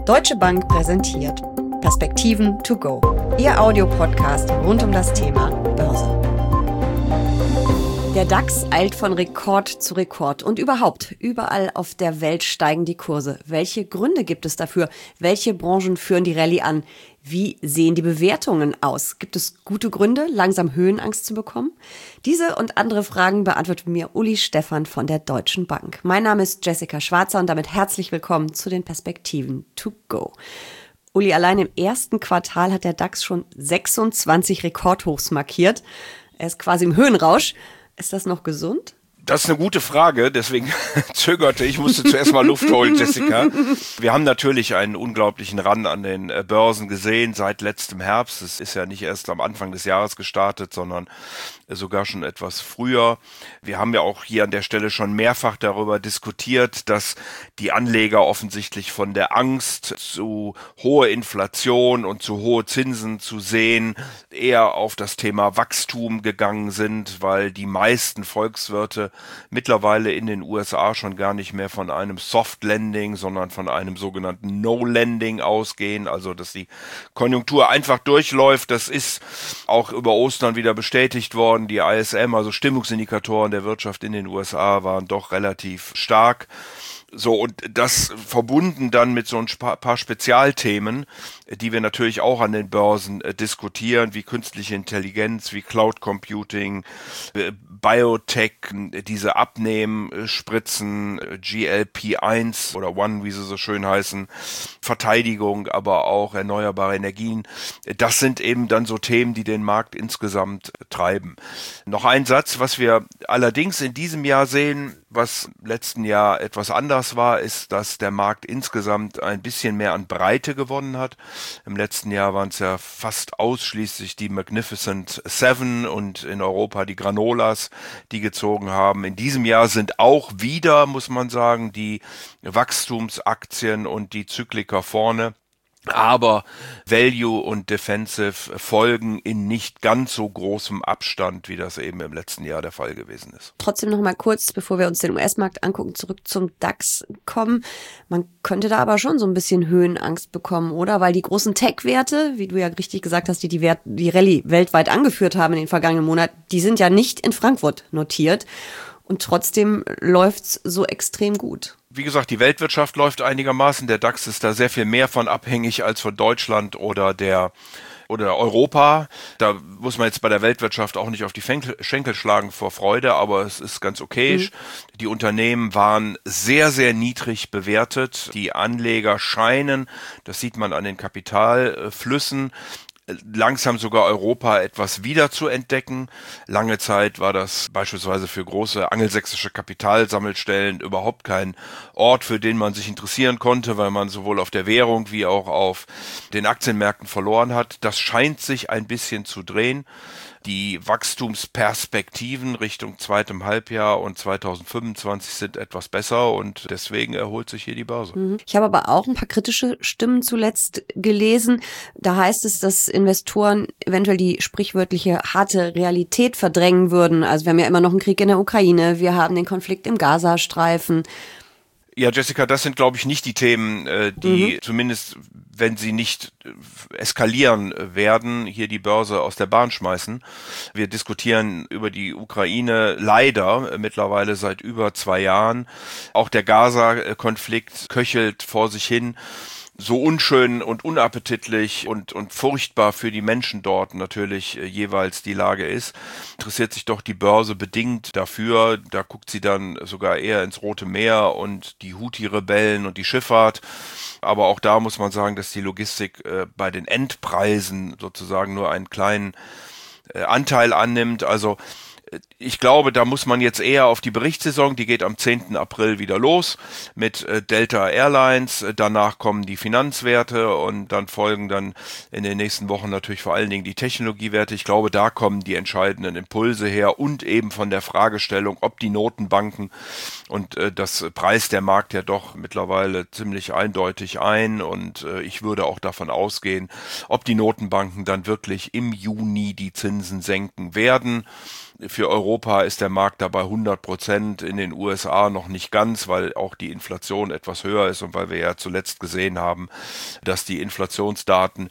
Deutsche Bank präsentiert Perspektiven to go, Ihr Audiopodcast rund um das Thema Börse. Der DAX eilt von Rekord zu Rekord und überhaupt, überall auf der Welt steigen die Kurse. Welche Gründe gibt es dafür? Welche Branchen führen die Rallye an? Wie sehen die Bewertungen aus? Gibt es gute Gründe, langsam Höhenangst zu bekommen? Diese und andere Fragen beantwortet mir Uli Stephan von der Deutschen Bank. Mein Name ist Jessica Schwarzer und damit herzlich willkommen zu den Perspektiven to go. Uli, allein im ersten Quartal hat der DAX schon 26 Rekordhochs markiert. Er ist quasi im Höhenrausch. Ist das noch gesund? Das ist eine gute Frage, deswegen zögerte ich, musste zuerst mal Luft holen, Jessica. Wir haben natürlich einen unglaublichen Run an den Börsen gesehen seit letztem Herbst. Es ist ja nicht erst am Anfang des Jahres gestartet, sondern sogar schon etwas früher. Wir haben ja auch hier an der Stelle schon mehrfach darüber diskutiert, dass die Anleger offensichtlich von der Angst zu hohe Inflation und zu hohe Zinsen zu sehen eher auf das Thema Wachstum gegangen sind, weil die meisten Volkswirte mittlerweile in den USA schon gar nicht mehr von einem Soft Landing, sondern von einem sogenannten No Landing ausgehen, also dass die Konjunktur einfach durchläuft. Das ist auch über Ostern wieder bestätigt worden. Die ISM, also Stimmungsindikatoren der Wirtschaft in den USA, waren doch relativ stark. So, und das verbunden dann mit so ein paar Spezialthemen, die wir natürlich auch an den Börsen diskutieren, wie künstliche Intelligenz, wie Cloud Computing, Biotech, diese Abnehmspritzen, GLP-1 oder One, wie sie so schön heißen, Verteidigung, aber auch erneuerbare Energien. Das sind eben dann so Themen, die den Markt insgesamt treiben. Noch ein Satz, was wir allerdings in diesem Jahr sehen, was im letzten Jahr etwas anders war, ist, dass der Markt insgesamt ein bisschen mehr an Breite gewonnen hat. Im letzten Jahr waren es ja fast ausschließlich die Magnificent Seven und in Europa die Granolas, die gezogen haben. In diesem Jahr sind auch wieder, muss man sagen, die Wachstumsaktien und die Zyklika vorne. Aber Value und Defensive folgen in nicht ganz so großem Abstand, wie das eben im letzten Jahr der Fall gewesen ist. Trotzdem noch mal kurz, bevor wir uns den US-Markt angucken, zurück zum DAX kommen. Man könnte da aber schon so ein bisschen Höhenangst bekommen, oder? Weil die großen Tech-Werte, wie du ja richtig gesagt hast, die Rallye weltweit angeführt haben in den vergangenen Monaten, die sind ja nicht in Frankfurt notiert. Und trotzdem läuft's so extrem gut. Wie gesagt, die Weltwirtschaft läuft einigermaßen. Der DAX ist da sehr viel mehr von abhängig als von Deutschland oder Europa. Da muss man jetzt bei der Weltwirtschaft auch nicht auf die Schenkel schlagen vor Freude, aber es ist ganz okay. Die Unternehmen waren sehr, sehr niedrig bewertet. Die Anleger scheinen, das sieht man an den Kapitalflüssen, langsam sogar Europa etwas wieder zu entdecken. Lange Zeit war das beispielsweise für große angelsächsische Kapitalsammelstellen überhaupt kein Ort, für den man sich interessieren konnte, weil man sowohl auf der Währung wie auch auf den Aktienmärkten verloren hat. Das scheint sich ein bisschen zu drehen. Die Wachstumsperspektiven Richtung zweitem Halbjahr und 2025 sind etwas besser und deswegen erholt sich hier die Börse. Ich habe aber auch ein paar kritische Stimmen zuletzt gelesen. Da heißt es, dass Investoren eventuell die sprichwörtliche harte Realität verdrängen würden. Also wir haben ja immer noch einen Krieg in der Ukraine, wir haben den Konflikt im Gazastreifen. Ja, Jessica, das sind, glaube ich, nicht die Themen, die zumindest, wenn sie nicht eskalieren werden, hier die Börse aus der Bahn schmeißen. Wir diskutieren über die Ukraine leider mittlerweile seit über 2 Jahren. Auch der Gaza-Konflikt köchelt vor sich hin. So unschön und unappetitlich und furchtbar für die Menschen dort natürlich jeweils die Lage ist, interessiert sich doch die Börse bedingt dafür. Da guckt sie dann sogar eher ins Rote Meer und die Houthi-Rebellen und die Schifffahrt. Aber auch da muss man sagen, dass die Logistik bei den Endpreisen sozusagen nur einen kleinen Anteil annimmt. Also ich glaube, da muss man jetzt eher auf die Berichtssaison, die geht am 10. April wieder los mit Delta Airlines, danach kommen die Finanzwerte und dann folgen dann in den nächsten Wochen natürlich vor allen Dingen die Technologiewerte. Ich glaube, da kommen die entscheidenden Impulse her und eben von der Fragestellung, ob die Notenbanken und das preist der Markt ja doch mittlerweile ziemlich eindeutig ein und ich würde auch davon ausgehen, ob die Notenbanken dann wirklich im Juni die Zinsen senken werden. Für Europa ist der Markt dabei 100%, in den USA noch nicht ganz, weil auch die Inflation etwas höher ist und weil wir ja zuletzt gesehen haben, dass die Inflationsdaten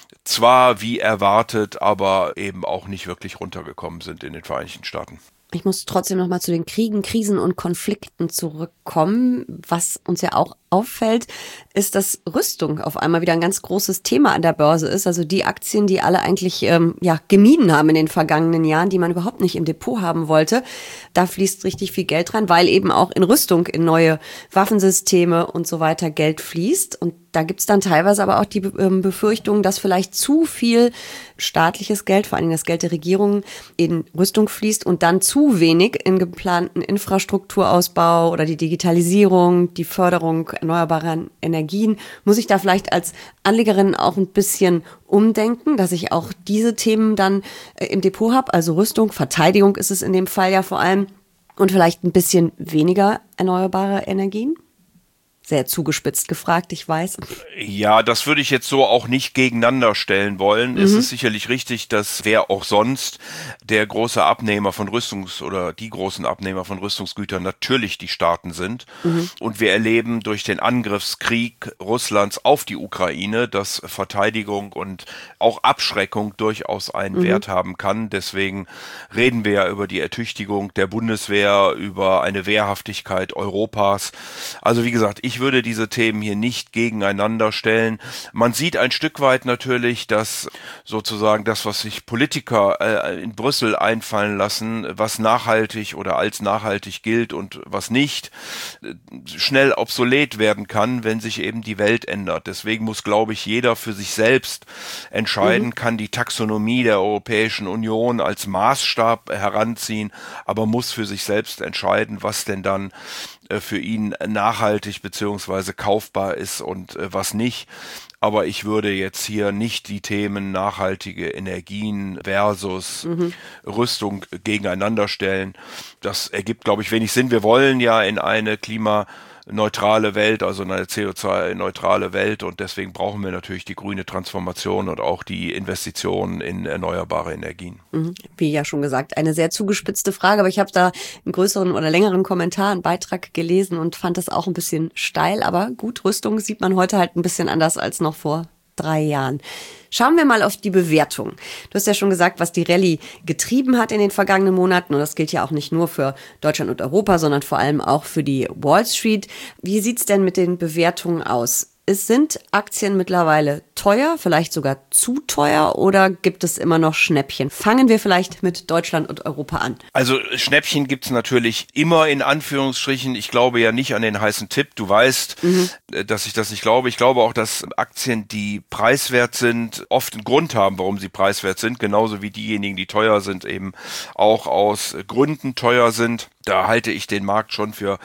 zwar wie erwartet, aber eben auch nicht wirklich runtergekommen sind in den Vereinigten Staaten. Ich muss trotzdem noch mal zu den Kriegen, Krisen und Konflikten zurückkommen. Was uns ja auch auffällt, ist, dass Rüstung auf einmal wieder ein ganz großes Thema an der Börse ist. Also die Aktien, die alle eigentlich gemieden haben in den vergangenen Jahren, die man überhaupt nicht im Depot haben wollte. Da fließt richtig viel Geld rein, weil eben auch in Rüstung, in neue Waffensysteme und so weiter Geld fließt. Und da gibt's dann teilweise aber auch die Befürchtung, dass vielleicht zu viel staatliches Geld, vor allem das Geld der Regierungen, in Rüstung fließt und dann zu wenig in geplanten Infrastrukturausbau oder die Digitalisierung, die Förderung erneuerbarer Energien. Muss ich da vielleicht als Anlegerin auch ein bisschen umdenken, dass ich auch diese Themen dann im Depot habe? Also Rüstung, Verteidigung ist es in dem Fall ja vor allem, und vielleicht ein bisschen weniger erneuerbare Energien? Sehr zugespitzt gefragt, ich weiß. Ja, das würde ich jetzt so auch nicht gegeneinander stellen wollen. Es ist sicherlich richtig, dass wer auch sonst der große Abnehmer von oder die großen Abnehmer von Rüstungsgütern natürlich die Staaten sind. Und wir erleben durch den Angriffskrieg Russlands auf die Ukraine, dass Verteidigung und auch Abschreckung durchaus einen Wert haben kann. Deswegen reden wir ja über die Ertüchtigung der Bundeswehr, über eine Wehrhaftigkeit Europas. Also wie gesagt, ich würde diese Themen hier nicht gegeneinander stellen. Man sieht ein Stück weit natürlich, dass sozusagen das, was sich Politiker in Brüssel einfallen lassen, was nachhaltig oder als nachhaltig gilt und was nicht, schnell obsolet werden kann, wenn sich eben die Welt ändert. Deswegen muss, glaube ich, jeder für sich selbst entscheiden, kann die Taxonomie der Europäischen Union als Maßstab heranziehen, aber muss für sich selbst entscheiden, was denn dann für ihn nachhaltig beziehungsweise kaufbar ist und was nicht. Aber ich würde jetzt hier nicht die Themen nachhaltige Energien versus Rüstung gegeneinander stellen. Das ergibt, glaube ich, wenig Sinn. Wir wollen ja in eine klimaneutrale Welt, also in eine CO2-neutrale Welt, und deswegen brauchen wir natürlich die grüne Transformation und auch die Investitionen in erneuerbare Energien. Wie ja schon gesagt, eine sehr zugespitzte Frage, aber ich habe da einen größeren oder längeren Kommentar, einen Beitrag gelesen und fand das auch ein bisschen steil, aber gut, Rüstung sieht man heute halt ein bisschen anders als noch vor 3 Jahren. Schauen wir mal auf die Bewertung. Du hast ja schon gesagt, was die Rallye getrieben hat in den vergangenen Monaten. Und das gilt ja auch nicht nur für Deutschland und Europa, sondern vor allem auch für die Wall Street. Wie sieht's denn mit den Bewertungen aus? Sind Aktien mittlerweile teuer, vielleicht sogar zu teuer, oder gibt es immer noch Schnäppchen? Fangen wir vielleicht mit Deutschland und Europa an. Also Schnäppchen gibt's natürlich immer in Anführungsstrichen. Ich glaube ja nicht an den heißen Tipp. Du weißt, dass ich das nicht glaube. Ich glaube auch, dass Aktien, die preiswert sind, oft einen Grund haben, warum sie preiswert sind. Genauso wie diejenigen, die teuer sind, eben auch aus Gründen teuer sind. Da halte ich den Markt schon für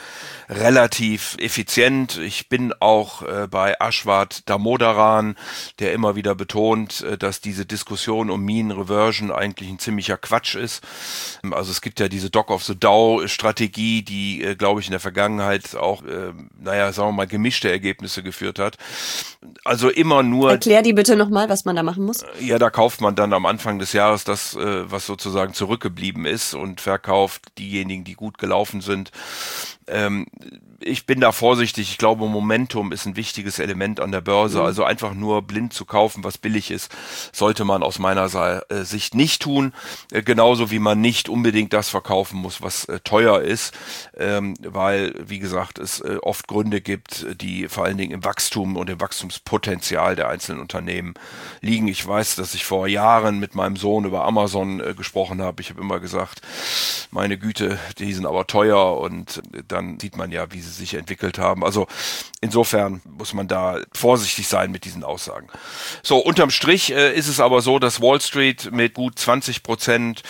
relativ effizient. Ich bin auch bei Ashwath Damodaran, der immer wieder betont, dass diese Diskussion um Mean Reversion eigentlich ein ziemlicher Quatsch ist. Also es gibt ja diese Dog of the Dow-Strategie, die, glaube ich, in der Vergangenheit auch, sagen wir mal, gemischte Ergebnisse geführt hat. Also immer nur... Erklär die bitte nochmal, was man da machen muss. Ja, da kauft man dann am Anfang des Jahres das, was sozusagen zurückgeblieben ist, und verkauft diejenigen, die gut gelaufen sind. Ich bin da vorsichtig. Ich glaube, Momentum ist ein wichtiges Element an der Börse. Also einfach nur blind zu kaufen, was billig ist, sollte man aus meiner Sicht nicht tun. Genauso wie man nicht unbedingt das verkaufen muss, was teuer ist, weil, wie gesagt, es oft Gründe gibt, die vor allen Dingen im Wachstum und im Wachstumspotenzial der einzelnen Unternehmen liegen. Ich weiß, dass ich vor Jahren mit meinem Sohn über Amazon gesprochen habe. Ich habe immer gesagt, meine Güte, die sind aber teuer, und dann sieht man ja, wie sie sich entwickelt haben. Also insofern muss man da vorsichtig sein mit diesen Aussagen. So, unterm Strich ist es aber so, dass Wall Street mit gut 20%,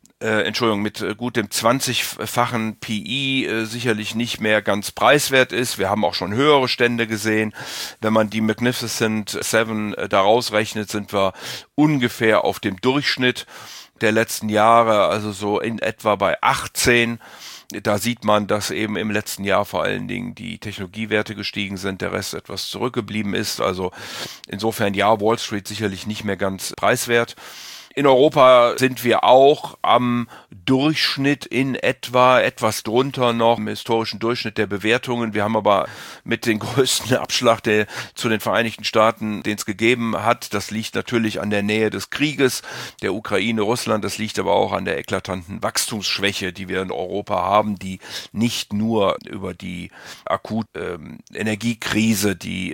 mit gut dem 20-fachen PE sicherlich nicht mehr ganz preiswert ist. Wir haben auch schon höhere Stände gesehen. Wenn man die Magnificent Seven da rausrechnet, sind wir ungefähr auf dem Durchschnitt der letzten Jahre, also so in etwa bei 18. Da sieht man, dass eben im letzten Jahr vor allen Dingen die Technologiewerte gestiegen sind, der Rest etwas zurückgeblieben ist. Also insofern ja, Wall Street sicherlich nicht mehr ganz preiswert. In Europa sind wir auch am Durchschnitt in etwas drunter noch im historischen Durchschnitt der Bewertungen. Wir haben aber mit den größten Abschlag zu den Vereinigten Staaten, den es gegeben hat. Das liegt natürlich an der Nähe des Krieges, der Ukraine, Russland. Das liegt aber auch an der eklatanten Wachstumsschwäche, die wir in Europa haben, die nicht nur über die akute Energiekrise, die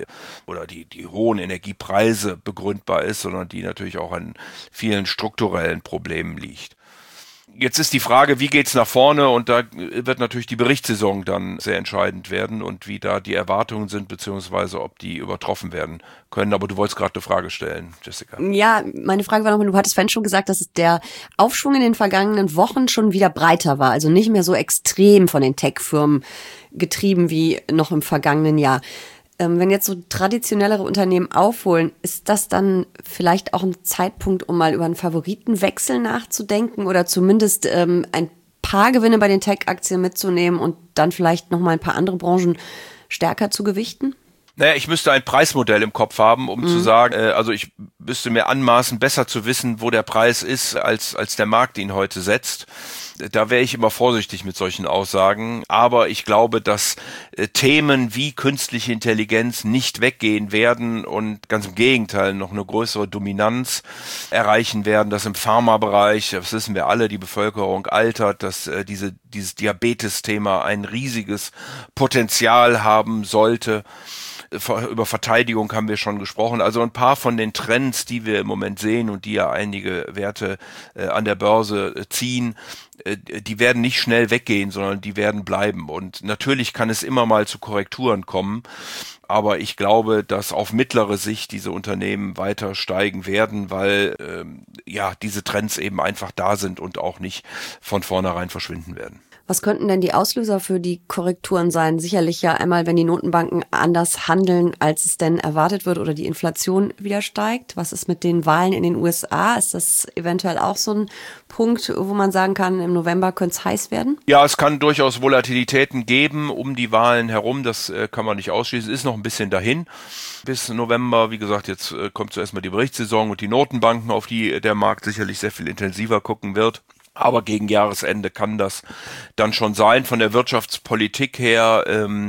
hohen Energiepreise begründbar ist, sondern die natürlich auch an vielen strukturellen Problemen liegt. Jetzt ist die Frage, wie geht's nach vorne, und da wird natürlich die Berichtssaison dann sehr entscheidend werden und wie da die Erwartungen sind, beziehungsweise ob die übertroffen werden können. Aber du wolltest gerade eine Frage stellen, Jessica. Ja, meine Frage war nochmal, du hattest vorhin schon gesagt, dass der Aufschwung in den vergangenen Wochen schon wieder breiter war, also nicht mehr so extrem von den Tech-Firmen getrieben wie noch im vergangenen Jahr. Wenn jetzt so traditionellere Unternehmen aufholen, ist das dann vielleicht auch ein Zeitpunkt, um mal über einen Favoritenwechsel nachzudenken oder zumindest ein paar Gewinne bei den Tech-Aktien mitzunehmen und dann vielleicht nochmal ein paar andere Branchen stärker zu gewichten? Naja, ich müsste ein Preismodell im Kopf haben, um zu sagen, also ich müsste mir anmaßen, besser zu wissen, wo der Preis ist, als der Markt ihn heute setzt. Da wäre ich immer vorsichtig mit solchen Aussagen. Aber ich glaube, dass Themen wie künstliche Intelligenz nicht weggehen werden und ganz im Gegenteil noch eine größere Dominanz erreichen werden, dass im Pharmabereich, das wissen wir alle, die Bevölkerung altert, dass dieses Diabetes-Thema ein riesiges Potenzial haben sollte. Über Verteidigung haben wir schon gesprochen. Also ein paar von den Trends, die wir im Moment sehen und die ja einige Werte an der Börse ziehen, die werden nicht schnell weggehen, sondern die werden bleiben. Und natürlich kann es immer mal zu Korrekturen kommen. Aber ich glaube, dass auf mittlere Sicht diese Unternehmen weiter steigen werden, weil diese Trends eben einfach da sind und auch nicht von vornherein verschwinden werden. Was könnten denn die Auslöser für die Korrekturen sein? Sicherlich ja einmal, wenn die Notenbanken anders handeln, als es denn erwartet wird oder die Inflation wieder steigt. Was ist mit den Wahlen in den USA? Ist das eventuell auch so ein Punkt, wo man sagen kann, im November könnte es heiß werden? Ja, es kann durchaus Volatilitäten geben um die Wahlen herum. Das kann man nicht ausschließen. Ist noch ein bisschen dahin. Bis November, wie gesagt, jetzt kommt zuerst mal die Berichtssaison und die Notenbanken, auf die der Markt sicherlich sehr viel intensiver gucken wird. Aber gegen Jahresende kann das dann schon sein. Von der Wirtschaftspolitik her,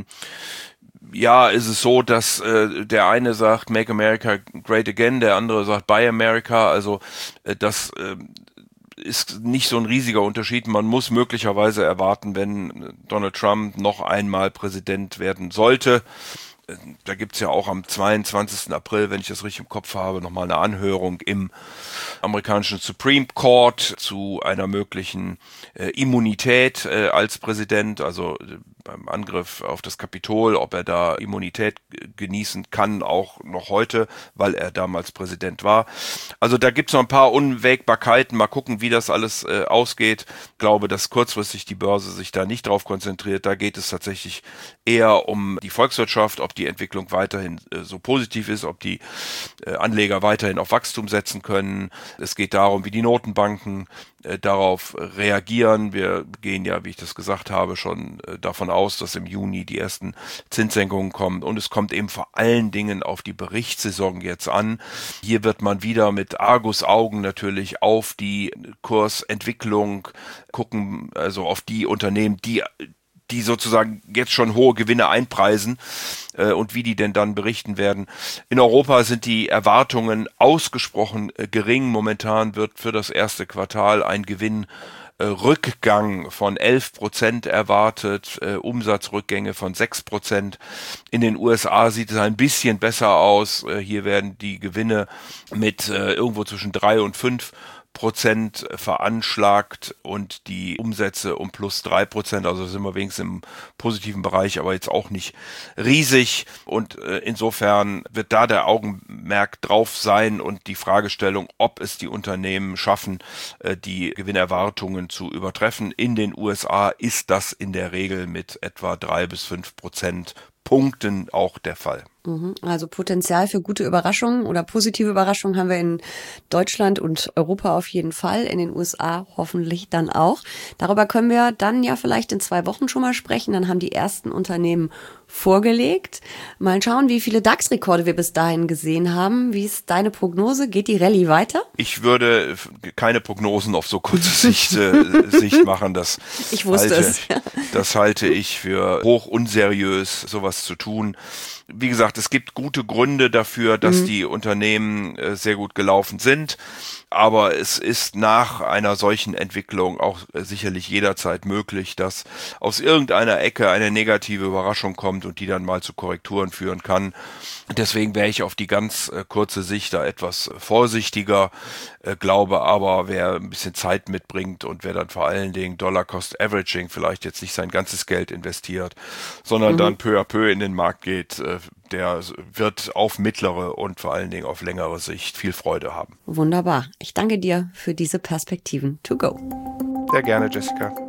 ist es so, dass der eine sagt, Make America Great Again, der andere sagt, Buy America. Also das ist nicht so ein riesiger Unterschied. Man muss möglicherweise erwarten, wenn Donald Trump noch einmal Präsident werden sollte. Da gibt's ja auch am 22. April, wenn ich das richtig im Kopf habe, nochmal eine Anhörung im amerikanischen Supreme Court zu einer möglichen Immunität als Präsident, also beim Angriff auf das Kapitol, ob er da Immunität genießen kann, auch noch heute, weil er damals Präsident war. Also da gibt's noch ein paar Unwägbarkeiten. Mal gucken, wie das alles ausgeht. Ich glaube, dass kurzfristig die Börse sich da nicht drauf konzentriert. Da geht es tatsächlich eher um die Volkswirtschaft, ob die Entwicklung weiterhin so positiv ist, ob die Anleger weiterhin auf Wachstum setzen können. Es geht darum, wie die Notenbanken darauf reagieren. Wir gehen ja, wie ich das gesagt habe, schon davon aus, dass im Juni die ersten Zinssenkungen kommen. Und es kommt eben vor allen Dingen auf die Berichtssaison jetzt an. Hier wird man wieder mit Argusaugen natürlich auf die Kursentwicklung gucken, also auf die Unternehmen, die sozusagen jetzt schon hohe Gewinne einpreisen und wie die denn dann berichten werden. In Europa sind die Erwartungen ausgesprochen gering. Momentan wird für das erste Quartal ein Gewinnrückgang von 11% erwartet, Umsatzrückgänge von 6%. In den USA sieht es ein bisschen besser aus. Hier werden die Gewinne mit irgendwo zwischen 3 und 5% veranschlagt und die Umsätze um plus 3%, also sind wir wenigstens im positiven Bereich, aber jetzt auch nicht riesig, und insofern wird da der Augenmerk drauf sein und die Fragestellung, ob es die Unternehmen schaffen, die Gewinnerwartungen zu übertreffen. In den USA ist das in der Regel mit etwa 3 bis 5% Punkten auch der Fall. Also Potenzial für gute Überraschungen oder positive Überraschungen haben wir in Deutschland und Europa auf jeden Fall, in den USA hoffentlich dann auch. Darüber können wir dann ja vielleicht in 2 Wochen schon mal sprechen. Dann haben die ersten Unternehmen vorgelegt. Mal schauen, wie viele DAX-Rekorde wir bis dahin gesehen haben. Wie ist deine Prognose? Geht die Rallye weiter? Ich würde keine Prognosen auf so kurze Sicht machen. Ich wusste es. Das halte ich für hoch unseriös, sowas zu tun. Wie gesagt, es gibt gute Gründe dafür, dass die Unternehmen sehr gut gelaufen sind. Aber es ist nach einer solchen Entwicklung auch sicherlich jederzeit möglich, dass aus irgendeiner Ecke eine negative Überraschung kommt und die dann mal zu Korrekturen führen kann. Deswegen wäre ich auf die ganz kurze Sicht da etwas vorsichtiger, glaube aber, wer ein bisschen Zeit mitbringt und wer dann vor allen Dingen Dollar-Cost-Averaging vielleicht jetzt nicht sein ganzes Geld investiert, sondern dann peu à peu in den Markt geht, der wird auf mittlere und vor allen Dingen auf längere Sicht viel Freude haben. Wunderbar. Ich danke dir für diese Perspektiven to go. Sehr gerne, Jessica.